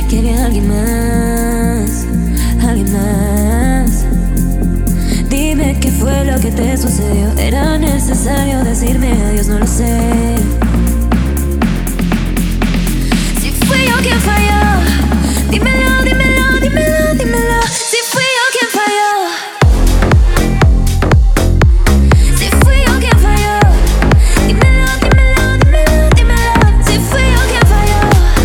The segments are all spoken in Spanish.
que había alguien más, alguien más. Dime qué fue lo que te sucedió. Era necesario decirme adiós, no lo sé. Si fui yo quien falló, dímelo, dímelo, dímelo, dímelo. Si fui yo quien falló. Si fui yo quien falló, dímelo, dímelo, dímelo, dímelo. Si fui yo quien falló.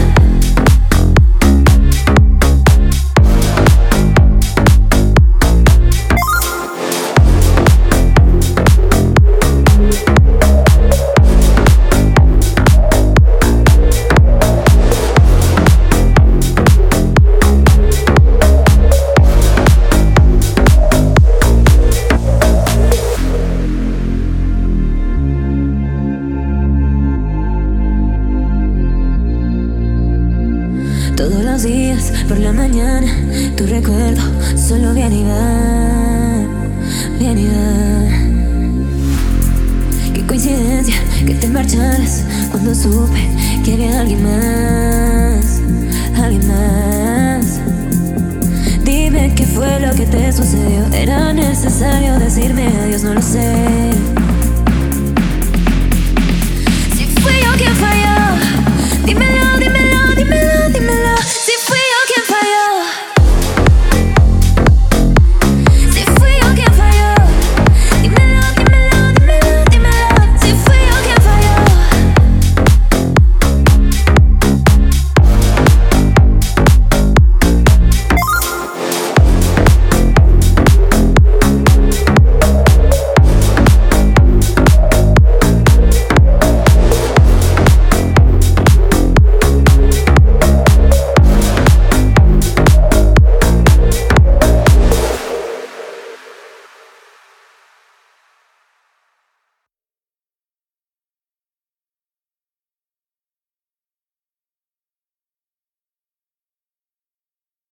Todos los días por la mañana tu recuerdo solo viene y va, viene y va. Qué coincidencia que te marcharas cuando supe que había alguien más, alguien más. Dime qué fue lo que te sucedió. Era necesario decirme adiós, no lo sé.